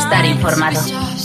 estar informado.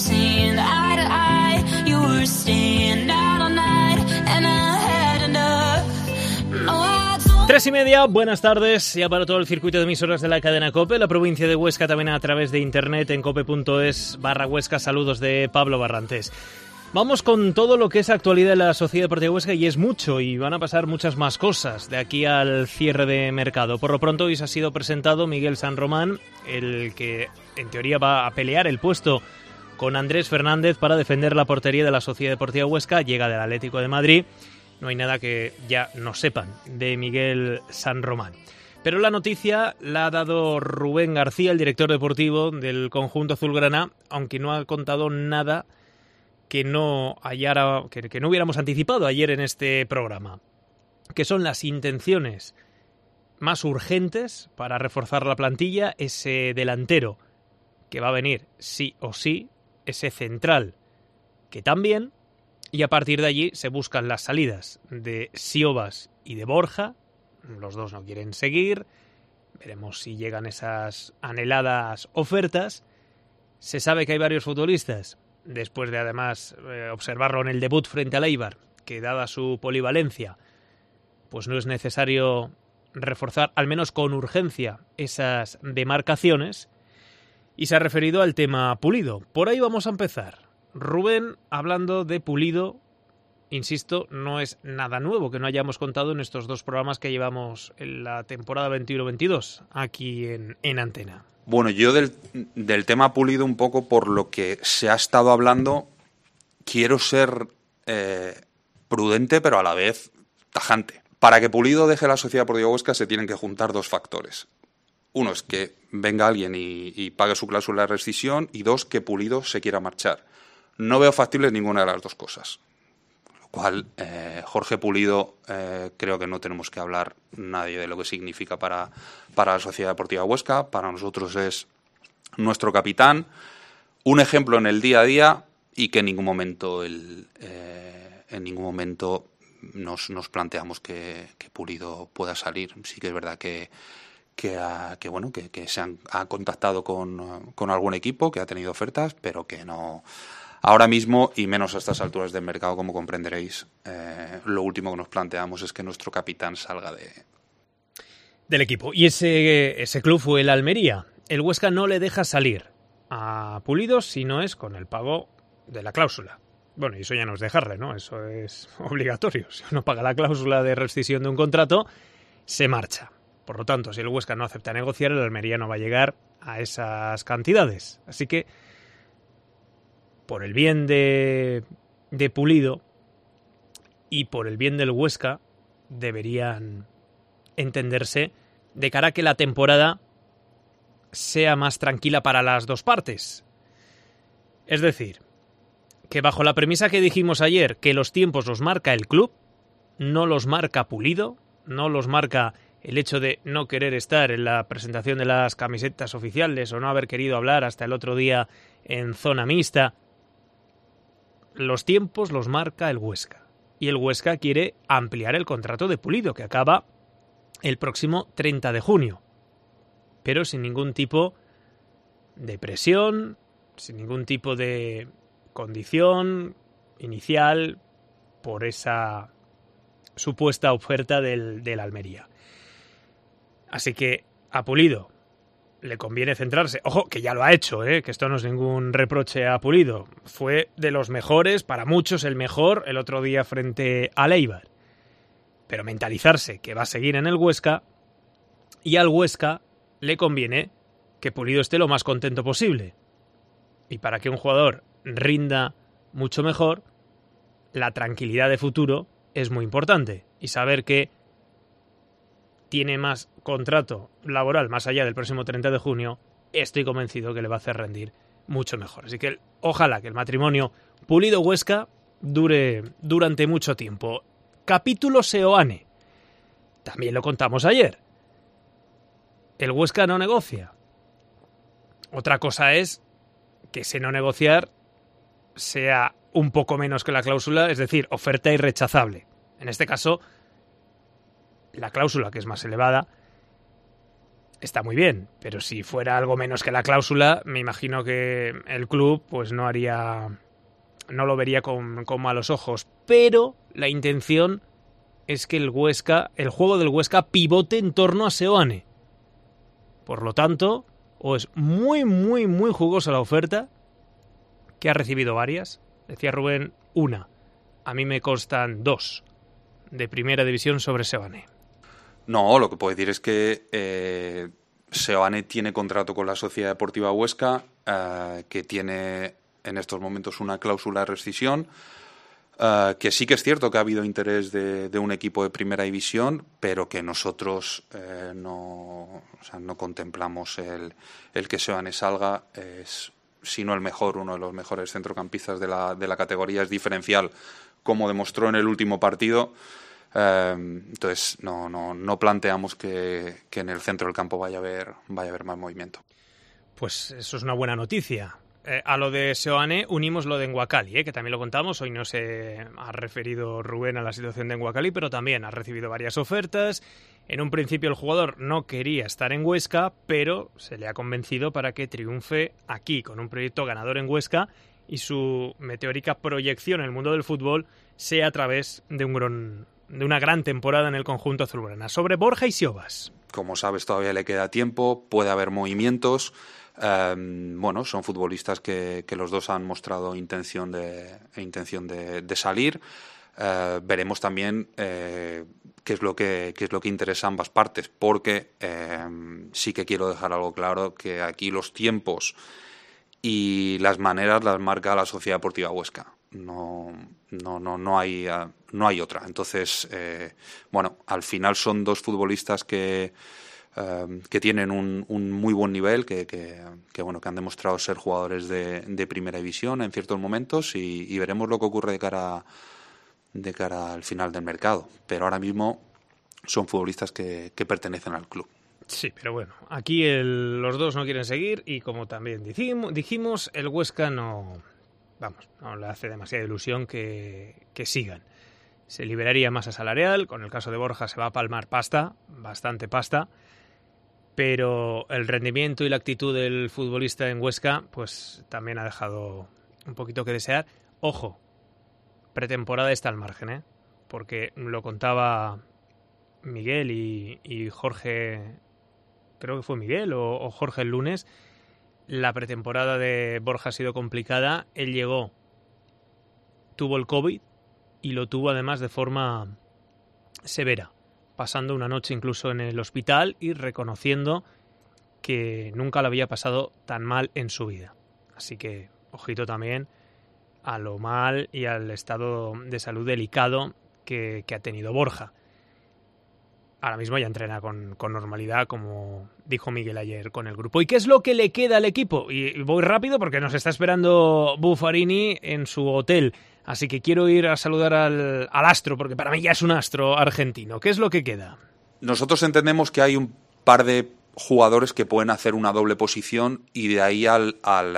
3:30, buenas tardes. Ya para todo el circuito de emisoras de la cadena COPE, la provincia de Huesca también a través de internet en cope.es/Huesca. Saludos de Pablo Barrantes. Vamos con todo lo que es actualidad de la Sociedad Deportiva Huesca, y es mucho, y van a pasar muchas más cosas de aquí al cierre de mercado. Por lo pronto hoy se ha sido presentado Miguel San Román, el que en teoría va a pelear el puesto con Andrés Fernández para defender la portería de la Sociedad Deportiva Huesca. Llega del Atlético de Madrid. No hay nada que ya no sepan de Miguel San Román. Pero la noticia la ha dado Rubén García, el director deportivo del conjunto azulgrana, aunque no ha contado nada que no hubiéramos anticipado ayer en este programa, que son las intenciones más urgentes para reforzar la plantilla, ese delantero que va a venir sí o sí, ese central que también, y a partir de allí se buscan las salidas de Siobas y de Borja. Los dos no quieren seguir, veremos si llegan esas anheladas ofertas. Se sabe que hay varios futbolistas, después de además observarlo en el debut frente al Eibar, que dada su polivalencia, pues no es necesario reforzar, al menos con urgencia, esas demarcaciones. Y se ha referido al tema Pulido. Por ahí vamos a empezar. Rubén, hablando de Pulido, insisto, no es nada nuevo que no hayamos contado en estos dos programas que llevamos en la temporada 21-22 aquí en Antena. Bueno, yo del tema Pulido, un poco por lo que se ha estado hablando, quiero ser prudente, pero a la vez tajante. Para que Pulido deje la Sociedad Deportiva Huesca se tienen que juntar dos factores. Uno es que venga alguien y pague su cláusula de rescisión, y dos, que Pulido se quiera marchar. No veo factibles ninguna de las dos cosas. Lo cual, Jorge Pulido, creo que no tenemos que hablar nadie de lo que significa para la Sociedad Deportiva Huesca. Para nosotros es nuestro capitán, un ejemplo en el día a día, y que en ningún momento nos planteamos que Pulido pueda salir. Sí que es verdad que se ha contactado con algún equipo que ha tenido ofertas, pero que no ahora mismo, y menos a estas alturas del mercado, como comprenderéis. Lo último que nos planteamos es que nuestro capitán salga del equipo. Y ese club fue el Almería. El Huesca no le deja salir a Pulido si no es con el pago de la cláusula. Bueno, y eso ya no es dejarle, ¿no? Eso es obligatorio. Si uno paga la cláusula de rescisión de un contrato, se marcha. Por lo tanto, si el Huesca no acepta negociar, el Almería no va a llegar a esas cantidades. Así que, por el bien de Pulido y por el bien del Huesca, deberían entenderse de cara a que la temporada sea más tranquila para las dos partes. Es decir, que bajo la premisa que dijimos ayer, que los tiempos los marca el club, no los marca Pulido, no los marca el hecho de no querer estar en la presentación de las camisetas oficiales o no haber querido hablar hasta el otro día en zona mixta. Los tiempos los marca el Huesca. Y el Huesca quiere ampliar el contrato de Pulido, que acaba el próximo 30 de junio. Pero sin ningún tipo de presión, sin ningún tipo de condición inicial por esa supuesta oferta del Almería. Así que a Pulido le conviene centrarse. Ojo, que ya lo ha hecho, que esto no es ningún reproche a Pulido. Fue de los mejores, para muchos el mejor, el otro día frente al Eibar. Pero mentalizarse que va a seguir en el Huesca, y al Huesca le conviene que Pulido esté lo más contento posible. Y para que un jugador rinda mucho mejor, la tranquilidad de futuro es muy importante. Y saber que tiene más contrato laboral más allá del próximo 30 de junio, estoy convencido que le va a hacer rendir mucho mejor. Así que ojalá que el matrimonio Pulido-Huesca dure durante mucho tiempo. Capítulo Seoane. También lo contamos ayer. El Huesca no negocia. Otra cosa es que ese no negociar sea un poco menos que la cláusula, es decir, oferta irrechazable. En este caso, la cláusula, que es más elevada, está muy bien, pero si fuera algo menos que la cláusula, me imagino que el club pues no lo vería con malos ojos. Pero la intención es que el juego del Huesca pivote en torno a Seoane. Por lo tanto, o es muy, muy, muy jugosa la oferta, que ha recibido varias. Decía Rubén, una. A mí me constan 2 de primera división sobre Seoane. No, lo que puedo decir es que Seoane tiene contrato con la Sociedad Deportiva Huesca, que tiene en estos momentos una cláusula de rescisión, que sí que es cierto que ha habido interés de un equipo de primera división, pero que nosotros no contemplamos el que Seoane salga. Es, si no el mejor, uno de los mejores centrocampistas de la categoría, es diferencial, como demostró en el último partido. Entonces no planteamos que en el centro del campo vaya a haber más movimiento. Pues eso es una buena noticia. A lo de Seoane unimos lo de Enguacali, que también lo contamos. Hoy no se ha referido Rubén a la situación de Enguacali, pero también ha recibido varias ofertas. En un principio el jugador no quería estar en Huesca, pero se le ha convencido para que triunfe aquí, con un proyecto ganador en Huesca, y su meteórica proyección en el mundo del fútbol sea a través de una gran temporada en el conjunto azulgrana. Sobre Borja y Siobas. Como sabes, todavía le queda tiempo, puede haber movimientos. Son futbolistas que los dos han mostrado intención de salir. Veremos también qué es lo que interesa a ambas partes, porque sí que quiero dejar algo claro, que aquí los tiempos y las maneras las marca la Sociedad Deportiva Huesca. No hay otra. Entonces, al final son 2 futbolistas que tienen un muy buen nivel, que han demostrado ser jugadores de primera división en ciertos momentos, y veremos lo que ocurre de cara al final del mercado. Pero ahora mismo son futbolistas que pertenecen al club. Sí, pero bueno, aquí los dos no quieren seguir, y como también dijimos, el Huesca no le hace demasiada ilusión que sigan. Se liberaría masa salarial, con el caso de Borja se va a palmar pasta, bastante pasta, pero el rendimiento y la actitud del futbolista en Huesca pues también ha dejado un poquito que desear. Ojo, pretemporada está al margen, porque lo contaba Miguel y Jorge, creo que fue Miguel o Jorge el lunes. La pretemporada de Borja ha sido complicada. Él llegó, tuvo el COVID y lo tuvo además de forma severa, pasando una noche incluso en el hospital y reconociendo que nunca lo había pasado tan mal en su vida. Así que ojito también a lo mal y al estado de salud delicado que ha tenido Borja. Ahora mismo ya entrena con normalidad, como dijo Miguel ayer con el grupo. ¿Y qué es lo que le queda al equipo? Y voy rápido porque nos está esperando Buffarini en su hotel. Así que quiero ir a saludar al astro, porque para mí ya es un astro argentino. ¿Qué es lo que queda? Nosotros entendemos que hay un par de jugadores que pueden hacer una doble posición, y de ahí al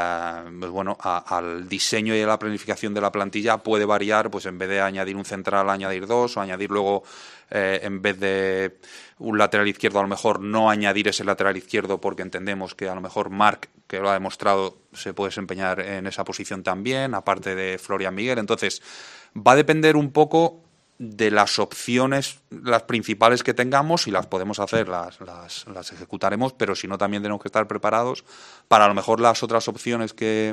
diseño y a la planificación de la plantilla puede variar, pues en vez de añadir un central, añadir 2, o añadir luego, en vez de un lateral izquierdo, a lo mejor no añadir ese lateral izquierdo, porque entendemos que a lo mejor Marc, que lo ha demostrado, se puede desempeñar en esa posición también, aparte de Florian Miguel. Entonces, va a depender un poco de las opciones, las principales que tengamos. Si las podemos hacer, las ejecutaremos, pero si no, también tenemos que estar preparados para a lo mejor las otras opciones que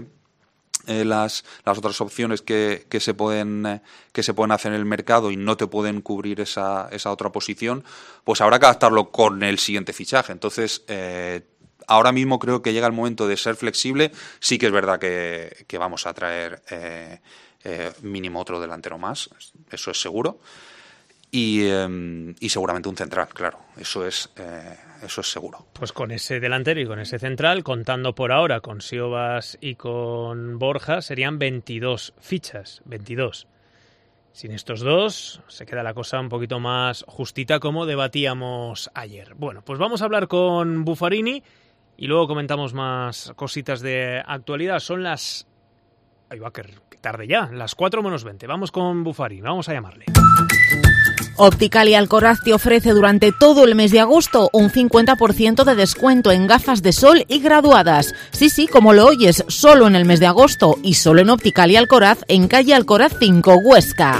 se pueden hacer en el mercado y no te pueden cubrir esa otra posición, pues habrá que adaptarlo con el siguiente fichaje. Entonces, ahora mismo creo que llega el momento de ser flexible. Sí que es verdad que vamos a traer mínimo otro delantero más, eso es seguro, y seguramente un central, claro, eso es seguro. Pues con ese delantero y con ese central, contando por ahora con Siobas y con Borja, serían 22 fichas, 22. Sin estos dos se queda la cosa un poquito más justita, como debatíamos ayer. Bueno, pues vamos a hablar con Buffarini y luego comentamos más cositas de actualidad. Son las... Ahí va, que tarde ya, las 4 menos 20. Vamos con Buffarini, vamos a llamarle. Optical y Alcoraz te ofrece durante todo el mes de agosto un 50% de descuento en gafas de sol y graduadas. Sí, como lo oyes, solo en el mes de agosto y solo en Optical y Alcoraz en calle Alcoraz 5, Huesca.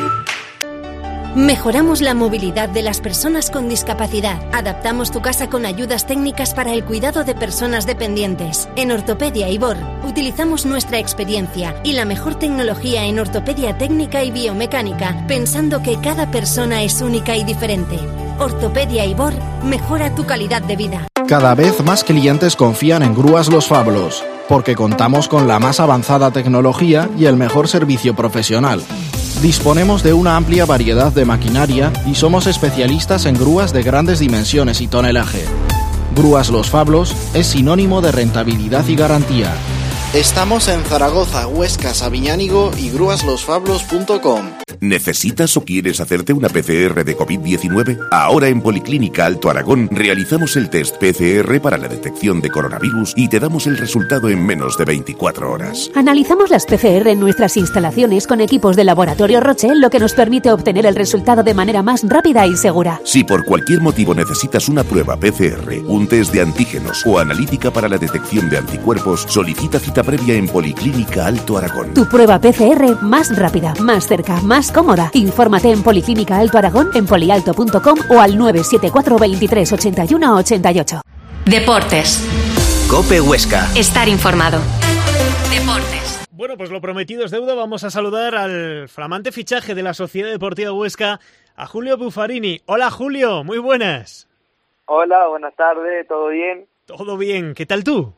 Mejoramos la movilidad de las personas con discapacidad. Adaptamos tu casa con ayudas técnicas para el cuidado de personas dependientes. En Ortopedia Ibor utilizamos nuestra experiencia y la mejor tecnología en ortopedia técnica y biomecánica, pensando que cada persona es única y diferente. Ortopedia Ibor mejora tu calidad de vida. Cada vez más clientes confían en Grúas Los Fablos, porque contamos con la más avanzada tecnología y el mejor servicio profesional. Disponemos de una amplia variedad de maquinaria y somos especialistas en grúas de grandes dimensiones y tonelaje. Grúas Los Fablos es sinónimo de rentabilidad y garantía. Estamos en Zaragoza, Huesca, Sabiñánigo y grúaslosfablos.com. ¿Necesitas o quieres hacerte una PCR de COVID-19? Ahora en Policlínica Alto Aragón realizamos el test PCR para la detección de coronavirus y te damos el resultado en menos de 24 horas. Analizamos las PCR en nuestras instalaciones con equipos de Laboratorio Roche, lo que nos permite obtener el resultado de manera más rápida y segura. Si por cualquier motivo necesitas una prueba PCR, un test de antígenos o analítica para la detección de anticuerpos, solicita cita previa en Policlínica Alto Aragón. Tu prueba PCR más rápida, más cerca, más cómoda. Infórmate en Policlínica Alto Aragón, en polialto.com o al 974 23 81 88. Deportes. COPE Huesca. Estar informado. Deportes. Bueno, pues lo prometido es deuda. Vamos a saludar al flamante fichaje de la Sociedad Deportiva Huesca, a Julio Buffarini. Hola, Julio, muy buenas. Hola, buenas tardes, ¿todo bien? Todo bien, ¿qué tal tú?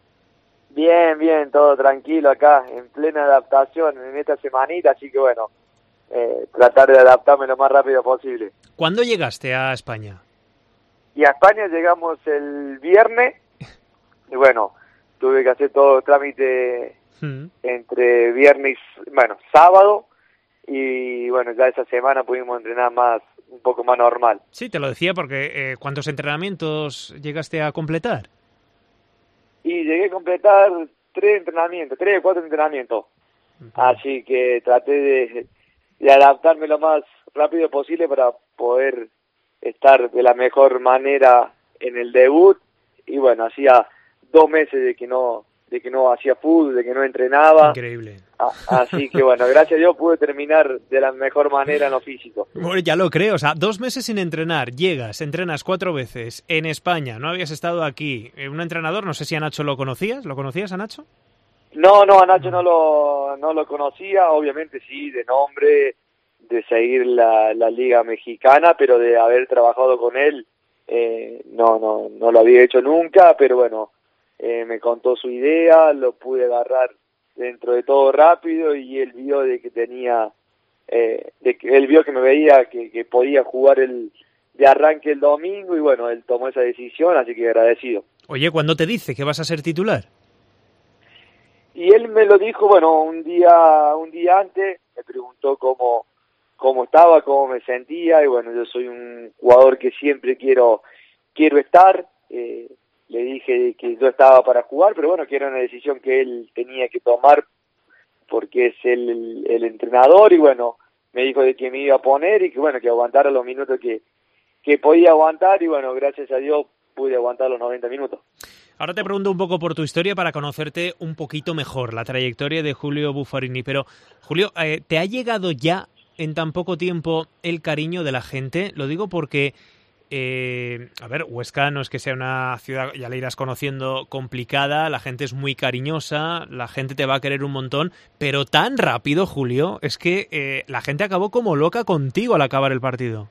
Bien, todo tranquilo acá, en plena adaptación en esta semanita, así que bueno, tratar de adaptarme lo más rápido posible. ¿Cuándo llegaste a España? Y a España llegamos el viernes, y bueno, tuve que hacer todo el trámite entre viernes, sábado, y bueno, ya esa semana pudimos entrenar un poco más normal. Sí, te lo decía porque ¿cuántos entrenamientos llegaste a completar? Y llegué a completar 3 o 4 entrenamientos. Así que traté de adaptarme lo más rápido posible para poder estar de la mejor manera en el debut. Y bueno, hacía 2 meses de que no hacía fútbol, de que no entrenaba. Increíble. Así que bueno, gracias a Dios pude terminar de la mejor manera en lo físico. Bueno, ya lo creo, o sea, 2 meses sin entrenar, llegas, entrenas 4 veces en España, no habías estado aquí. Un entrenador, no sé si a Nacho ¿lo conocías a Nacho? No, a Nacho no lo conocía, obviamente sí, de nombre, de seguir la Liga Mexicana, pero de haber trabajado con él, no lo había hecho nunca, pero bueno, me contó su idea, lo pude agarrar dentro de todo rápido y él vio de que tenía, él vio que me veía que podía jugar de arranque el domingo y bueno, él tomó esa decisión, así que agradecido. Oye, ¿cuándo te dice que vas a ser titular? Y él me lo dijo, bueno, un día antes, me preguntó cómo estaba, cómo me sentía, y bueno, yo soy un jugador que siempre quiero estar, le dije que yo estaba para jugar, pero bueno, que era una decisión que él tenía que tomar porque es el entrenador, y bueno, me dijo de que me iba a poner y que bueno, que aguantara los minutos que podía aguantar, y bueno, gracias a Dios pude aguantar los 90 minutos. Ahora te pregunto un poco por tu historia para conocerte un poquito mejor, la trayectoria de Julio Buffarini. Pero, Julio, ¿te ha llegado ya en tan poco tiempo el cariño de la gente? Lo digo porque, Huesca no es que sea una ciudad, ya la irás conociendo, complicada, la gente es muy cariñosa, la gente te va a querer un montón, pero tan rápido, Julio, es que la gente acabó como loca contigo al acabar el partido.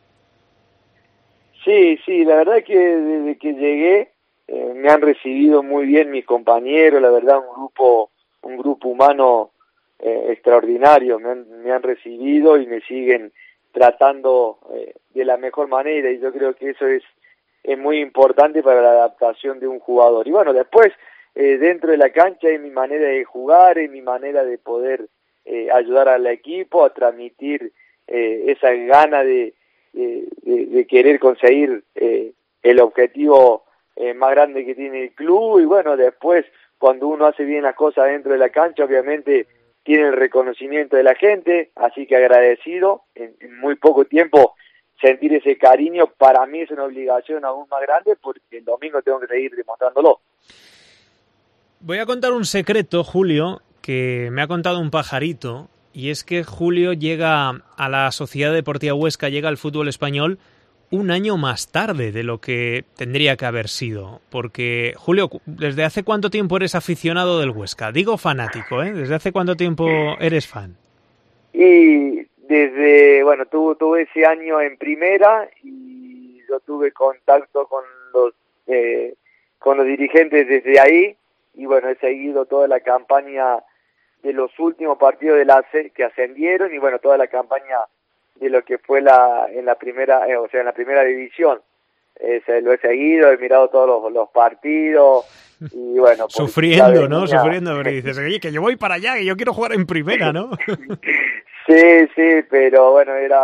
Sí, la verdad es que desde que llegué me han recibido muy bien mis compañeros, la verdad un grupo humano extraordinario, me han recibido y me siguen tratando de la mejor manera, y yo creo que eso es muy importante para la adaptación de un jugador. Y bueno, después dentro de la cancha es mi manera de jugar, es mi manera de poder ayudar al equipo a transmitir esa gana de querer conseguir el objetivo más grande que tiene el club. Y bueno, después cuando uno hace bien las cosas dentro de la cancha, obviamente tiene el reconocimiento de la gente, así que agradecido. En muy poco tiempo sentir ese cariño, para mí es una obligación aún más grande porque el domingo tengo que seguir demostrándolo. Voy a contar un secreto, Julio, que me ha contado un pajarito, y es que Julio llega a la Sociedad Deportiva Huesca, llega al fútbol español un año más tarde de lo que tendría que haber sido. Porque, Julio, ¿desde hace cuánto tiempo eres aficionado del Huesca? Digo fanático, ¿eh? ¿Desde hace cuánto tiempo eres fan? Y desde, bueno, tuve ese año en primera y yo tuve contacto con los dirigentes desde ahí y bueno, he seguido toda la campaña de los últimos partidos de que ascendieron y bueno, toda la campaña de lo que fue en la primera división. Lo he seguido, he mirado todos los partidos y bueno... Sufriendo, ¿no? Sufriendo, pero dices, oye, que yo voy para allá, que yo quiero jugar en primera, ¿no? Sí, pero bueno, era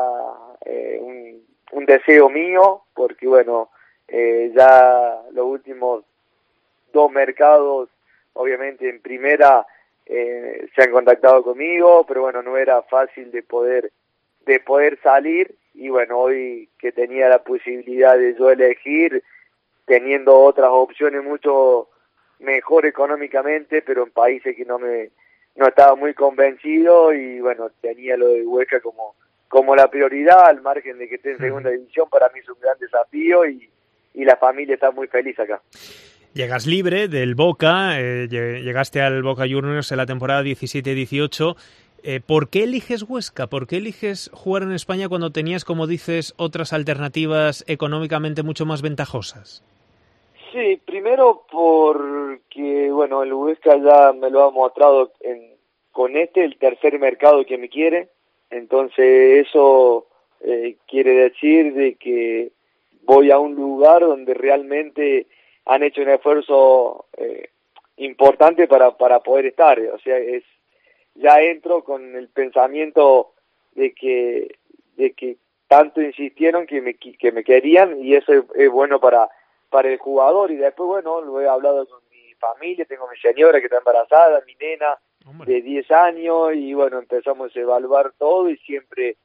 un deseo mío, porque bueno, ya los últimos 2 mercados, obviamente en primera, se han contactado conmigo, pero bueno, no era fácil de poder salir, y bueno, hoy que tenía la posibilidad de yo elegir, teniendo otras opciones mucho mejor económicamente, pero en países que no estaba muy convencido, y bueno, tenía lo de Huesca como la prioridad, al margen de que esté en segunda división. Para mí es un gran desafío y la familia está muy feliz acá. Llegas libre del Boca, llegaste al Boca Juniors en la temporada 17-18. ¿Por qué eliges Huesca? ¿Por qué eliges jugar en España cuando tenías, como dices, otras alternativas económicamente mucho más ventajosas? Sí, primero porque, bueno, el Huesca ya me lo ha mostrado con el tercer mercado que me quiere, entonces eso quiere decir de que voy a un lugar donde realmente han hecho un esfuerzo importante para poder estar, o sea, ya entro con el pensamiento de que tanto insistieron que me querían, y eso es bueno para el jugador. Y después, bueno, lo he hablado con mi familia, tengo mi señora que está embarazada, mi nena de 10 años, y bueno, empezamos a evaluar todo, y siempre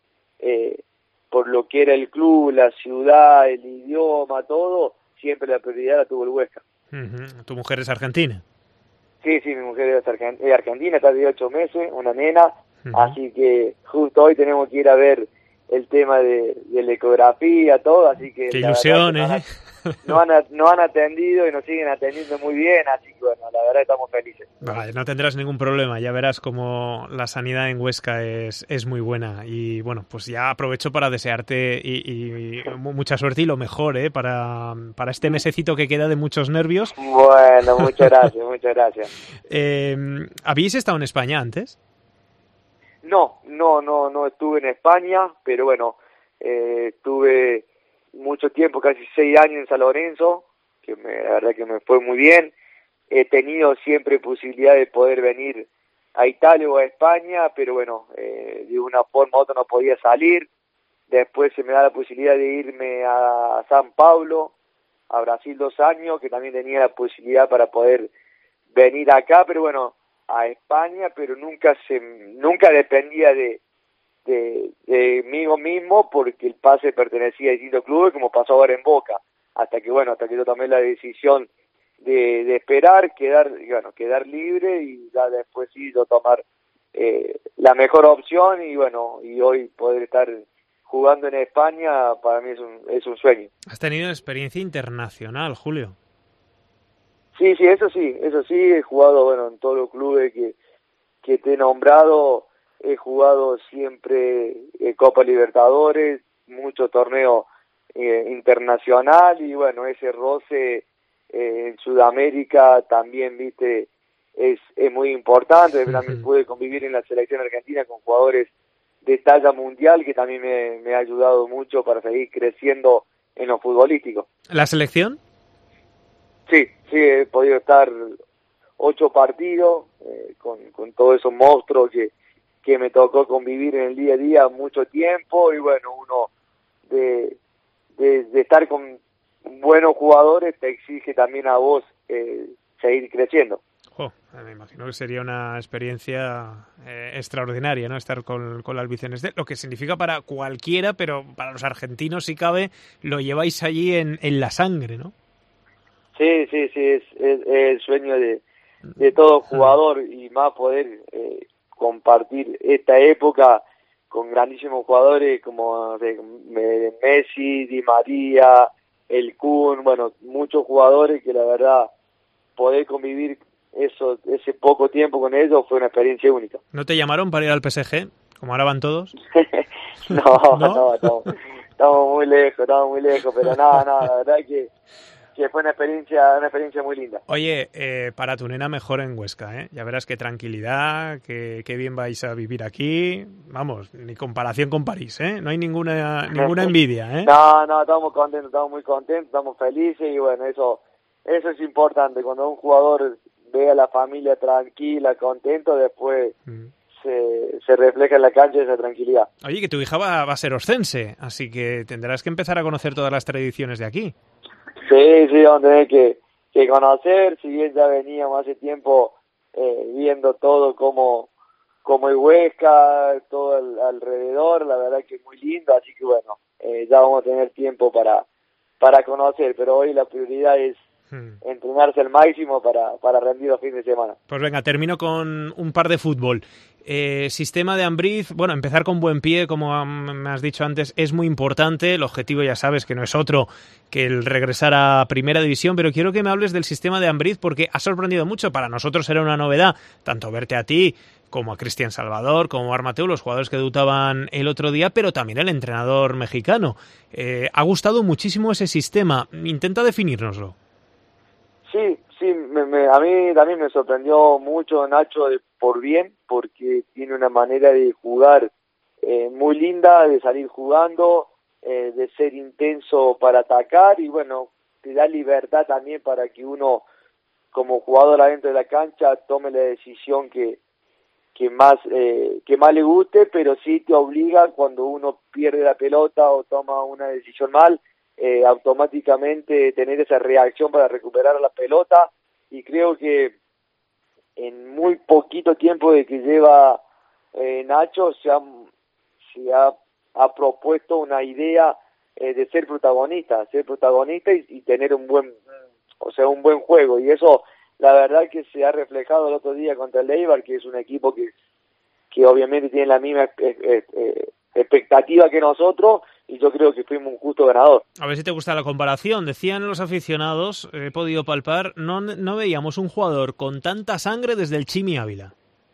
por lo que era el club, la ciudad, el idioma, todo, siempre la prioridad la tuvo el Huesca. ¿Tu mujer es argentina? Sí, mi mujer es argentina, está de 8 meses, una nena, así que justo hoy tenemos que ir a ver el tema de la ecografía, todo, así que... ¡Qué ilusión, nos han atendido y nos siguen atendiendo muy bien, así que bueno, la verdad estamos felices. Vale, no tendrás ningún problema, ya verás como la sanidad en Huesca es muy buena. Y bueno, pues ya aprovecho para desearte y mucha suerte y lo mejor, para este mesecito que queda de muchos nervios. Bueno, muchas gracias. ¿Habéis estado en España antes? No estuve en España, pero bueno, estuve mucho tiempo, casi 6 años en San Lorenzo, que la verdad que me fue muy bien. He tenido siempre posibilidad de poder venir a Italia o a España, pero bueno, de una forma u otra no podía salir. Después se me da la posibilidad de irme a San Pablo, a Brasil 2 años, que también tenía la posibilidad para poder venir acá, pero bueno, a España, pero nunca dependía de mí mismo, porque el pase pertenecía a distintos clubes, como pasó ahora en Boca, hasta que yo tomé la decisión de esperar, quedar libre, y ya después sí yo tomar la mejor opción, y bueno, y hoy poder estar jugando en España para mí es un sueño. Has tenido experiencia internacional, Julio. Sí, eso sí, he jugado, bueno, en todos los clubes que te he nombrado. He jugado siempre Copa Libertadores, mucho torneo internacional, y bueno, ese roce en Sudamérica también, viste, es muy importante. También pude convivir en la selección argentina con jugadores de talla mundial, que también me ha ayudado mucho para seguir creciendo en lo futbolístico. ¿La selección? Sí, he podido estar 8 partidos con todos esos monstruos que me tocó convivir en el día a día mucho tiempo, y bueno, uno de estar con buenos jugadores te exige también a vos seguir creciendo. Me imagino que sería una experiencia extraordinaria, ¿no? Estar con la albiceleste, lo que significa para cualquiera, pero para los argentinos, si cabe, lo lleváis allí en la sangre, ¿no? Sí, es el sueño de todo jugador, y más poder compartir esta época con grandísimos jugadores como Messi, Di María, el Kun, bueno, muchos jugadores que la verdad poder convivir ese poco tiempo con ellos fue una experiencia única. ¿No te llamaron para ir al PSG, como ahora van todos? No, estamos muy lejos, pero nada, la verdad que fue una experiencia muy linda. Oye, para tu nena mejor en Huesca, ¿eh? Ya verás qué tranquilidad, qué bien vais a vivir aquí. Vamos, ni comparación con París, ¿eh? No hay ninguna envidia, ¿eh? No, estamos contentos, estamos muy contentos, estamos felices, y bueno, eso es importante. Cuando un jugador ve a la familia tranquila, contento, después se refleja en la cancha esa tranquilidad. Oye, que tu hija va a ser oscense, así que tendrás que empezar a conocer todas las tradiciones de aquí. Sí, vamos a tener que conocer, si bien ya veníamos hace tiempo viendo todo como es Huesca, todo alrededor, la verdad que es muy lindo, así que bueno, ya vamos a tener tiempo para conocer, pero hoy la prioridad es entrenarse al máximo para rendir los fines de semana. Pues venga, termino con un par de fútbol. Sistema de Ambriz, bueno, empezar con buen pie, como me has dicho antes, es muy importante. El objetivo, ya sabes, que no es otro que el regresar a Primera División, pero quiero que me hables del sistema de Ambriz porque ha sorprendido mucho. Para nosotros era una novedad, tanto verte a ti como a Cristian Salvador, como a Armateu, los jugadores que debutaban el otro día, pero también el entrenador mexicano. Ha gustado muchísimo ese sistema. Intenta definírnoslo. Sí, a mí también me sorprendió mucho Nacho por bien, porque tiene una manera de jugar muy linda, de salir jugando, de ser intenso para atacar, y bueno, te da libertad también para que uno como jugador adentro de la cancha tome la decisión que más le guste, pero sí te obliga cuando uno pierde la pelota o toma una decisión mal, automáticamente tener esa reacción para recuperar la pelota, y creo que en muy poquito tiempo de que lleva Nacho se ha propuesto una idea de ser protagonista y tener un buen juego, y eso la verdad que se ha reflejado el otro día contra el Eibar, que es un equipo que obviamente tiene la misma expectativa que nosotros, y yo creo que fuimos un justo ganador. A ver si te gusta la comparación. Decían los aficionados, he podido palpar, no veíamos un jugador con tanta sangre desde el Chimi Ávila.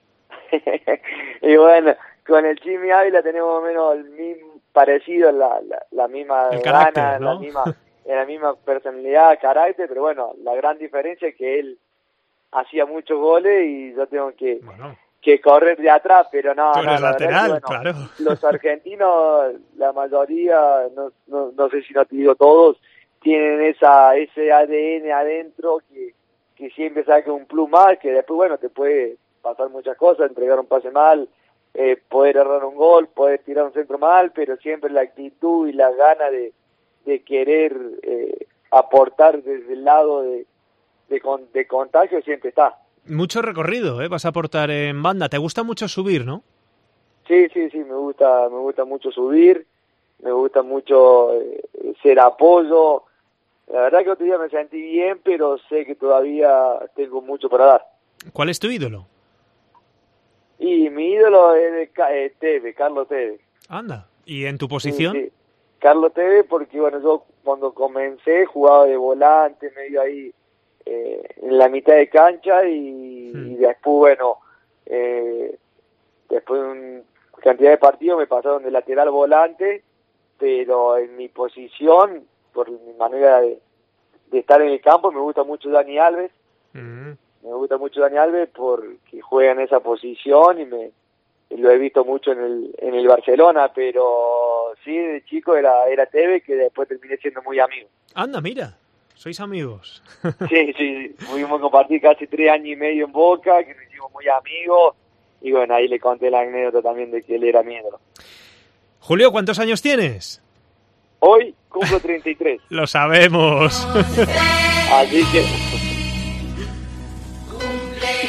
Y bueno, con el Chimi Ávila tenemos más o menos el mismo parecido, la misma el carácter, gana, ¿no? la misma personalidad, carácter, pero bueno, la gran diferencia es que él hacía muchos goles y yo tengo que correr de atrás, pero no, tú eres lateral, bueno, claro. Los argentinos, la mayoría, no sé si no te digo todos, tienen ese ADN adentro que siempre saca un plus más, que después, bueno, te puede pasar muchas cosas, entregar un pase mal, poder errar un gol, poder tirar un centro mal, pero siempre la actitud y la gana de querer aportar desde el lado de contagio siempre está. Mucho recorrido, vas a aportar en banda. ¿Te gusta mucho subir, no? Sí, me gusta mucho subir, me gusta mucho ser apoyo. La verdad que otro día me sentí bien, pero sé que todavía tengo mucho para dar. ¿Cuál es tu ídolo? Y mi ídolo es Carlos Tevez. Anda, ¿y en tu posición? Sí. Carlos Tevez, porque bueno, yo cuando comencé jugaba de volante, medio ahí en la mitad de cancha, y después, bueno, después de una cantidad de partidos me pasaron de lateral volante, pero en mi posición, por mi manera de estar en el campo, me gusta mucho Dani Alves. Me gusta mucho Dani Alves porque juega en esa posición y lo he visto mucho en el Barcelona, pero sí, de chico era Tevez, que después terminé siendo muy amigo. Anda, mira, sois amigos. Sí, pudimos compartir casi 3 años y medio en Boca, que nos hicimos muy amigos, y bueno, ahí le conté la anécdota también de que él era mi ídolo. Julio, ¿cuántos años tienes? Hoy cumplo 33. Lo sabemos. Así que...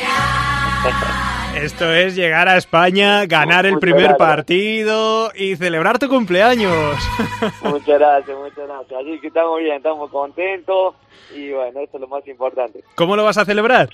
Esto es llegar a España, ganar el primer partido y celebrar tu cumpleaños. Muchas gracias. Así que estamos bien, estamos contentos y bueno, eso es lo más importante. ¿Cómo lo vas a celebrar?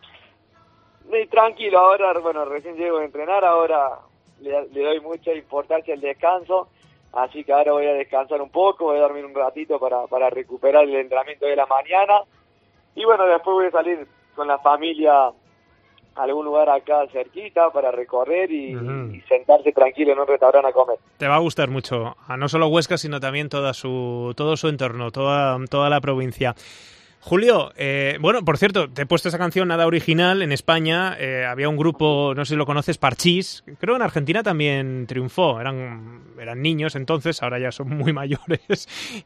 Tranquilo, ahora, bueno, recién llego a entrenar, ahora le doy mucha importancia al descanso, así que ahora voy a descansar un poco, voy a dormir un ratito para recuperar el entrenamiento de la mañana y bueno, después voy a salir con la familia a algún lugar acá cerquita para recorrer y sentarse tranquilo en un restaurante a comer. Te va a gustar mucho, a no solo Huesca, sino también todo su entorno, toda la provincia. Julio, bueno, por cierto, te he puesto esa canción nada original en España. Había un grupo, no sé si lo conoces, Parchís. Creo en Argentina también triunfó. Eran niños entonces, ahora ya son muy mayores.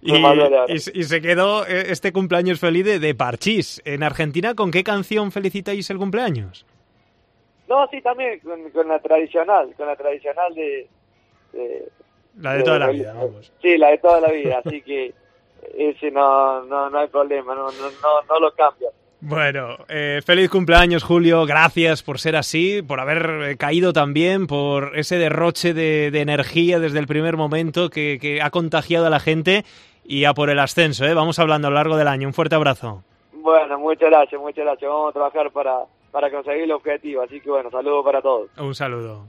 Y se quedó este cumpleaños feliz de Parchís. En Argentina, ¿con qué canción felicitáis el cumpleaños? No, sí, también con la tradicional, de la de toda la vida, vamos. Sí, la de toda la vida, así que ese no hay problema, no lo cambio. Bueno, feliz cumpleaños, Julio, gracias por ser así, por haber caído también, por ese derroche de energía desde el primer momento que ha contagiado a la gente y a por el ascenso, Vamos hablando a lo largo del año, un fuerte abrazo. Bueno, muchas gracias, vamos a trabajar para conseguir el objetivo, así que bueno, saludos para todos. Un saludo.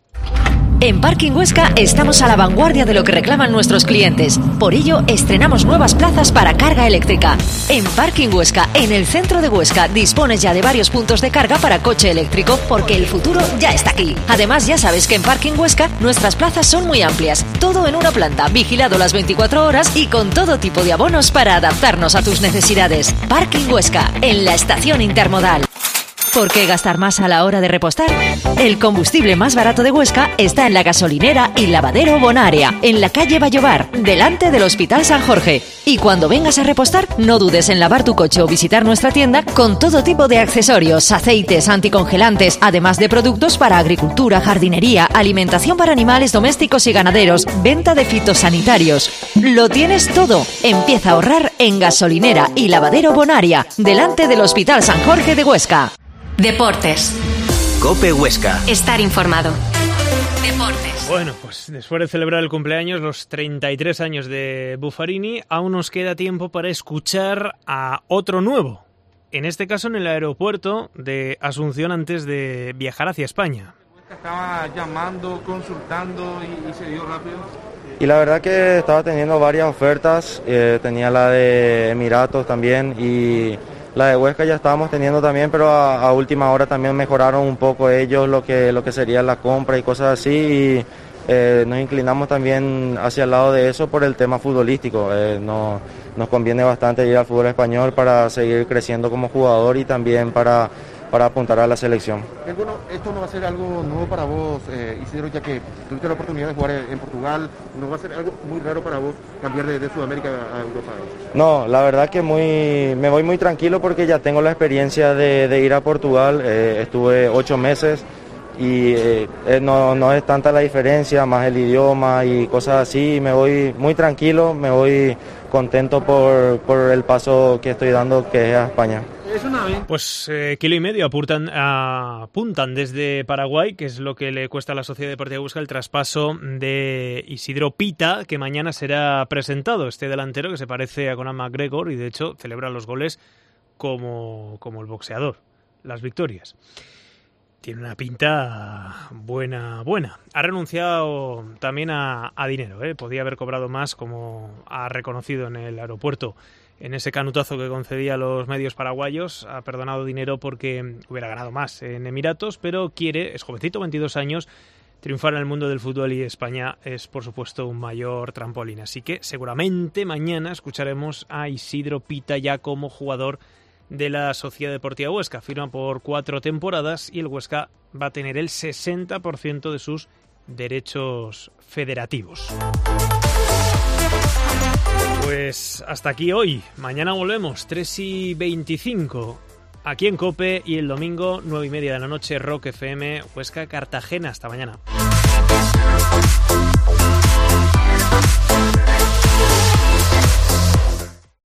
En Parking Huesca estamos a la vanguardia de lo que reclaman nuestros clientes. Por ello, estrenamos nuevas plazas para carga eléctrica. En Parking Huesca, en el centro de Huesca, dispones ya de varios puntos de carga para coche eléctrico, porque el futuro ya está aquí. Además, ya sabes que en Parking Huesca nuestras plazas son muy amplias. Todo en una planta, vigilado las 24 horas y con todo tipo de abonos para adaptarnos a tus necesidades. Parking Huesca, en la estación intermodal. ¿Por qué gastar más a la hora de repostar? El combustible más barato de Huesca está en la gasolinera y lavadero Bonaria, en la calle Vallobar, delante del Hospital San Jorge. Y cuando vengas a repostar, no dudes en lavar tu coche o visitar nuestra tienda con todo tipo de accesorios, aceites, anticongelantes, además de productos para agricultura, jardinería, alimentación para animales domésticos y ganaderos, venta de fitosanitarios. Lo tienes todo. Empieza a ahorrar en gasolinera y lavadero Bonaria, delante del Hospital San Jorge de Huesca. Deportes. COPE Huesca. Estar informado. Deportes. Bueno, pues después de celebrar el cumpleaños, los 33 años de Buffarini, aún nos queda tiempo para escuchar a otro nuevo. En este caso en el aeropuerto de Asunción antes de viajar hacia España. Estaba llamando, consultando y se dio rápido. Y la verdad que estaba teniendo varias ofertas, tenía la de Emiratos también y la de Huesca ya estábamos teniendo también, pero a última hora también mejoraron un poco ellos lo que sería la compra y cosas así y nos inclinamos también hacia el lado de eso por el tema futbolístico. Nos conviene bastante ir al fútbol español para seguir creciendo como jugador y también para apuntar a la selección. Bueno, esto no va a ser algo nuevo para vos, Isidro, ya que tuviste la oportunidad de jugar en Portugal, ¿no va a ser algo muy raro para vos cambiar de Sudamérica a Europa? No, la verdad que me voy muy tranquilo porque ya tengo la experiencia de ir a Portugal, estuve 8 meses y no es tanta la diferencia, más el idioma y cosas así, me voy muy tranquilo, me voy contento por el paso que estoy dando, que es a España. Pues 1,5 kilos apuntan desde Paraguay, que es lo que le cuesta a la Sociedad Deportiva Huesca el traspaso de Isidro Pita, que mañana será presentado. Este delantero que se parece a Conor McGregor y de hecho celebra los goles como el boxeador, las victorias. Tiene una pinta buena. Ha renunciado también a dinero, podía haber cobrado más, como ha reconocido en el aeropuerto. En ese canutazo que concedía a los medios paraguayos, ha perdonado dinero porque hubiera ganado más en Emiratos, pero quiere, es jovencito, 22 años, triunfar en el mundo del fútbol y España es, por supuesto, un mayor trampolín. Así que seguramente mañana escucharemos a Isidro Pita ya como jugador de la Sociedad Deportiva Huesca. Firma por 4 temporadas y el Huesca va a tener el 60% de sus derechos federativos. Pues hasta aquí hoy. Mañana volvemos, 3:25, aquí en COPE, y el domingo, 9:30 de la noche, Rock FM, Huesca, Cartagena. Hasta mañana.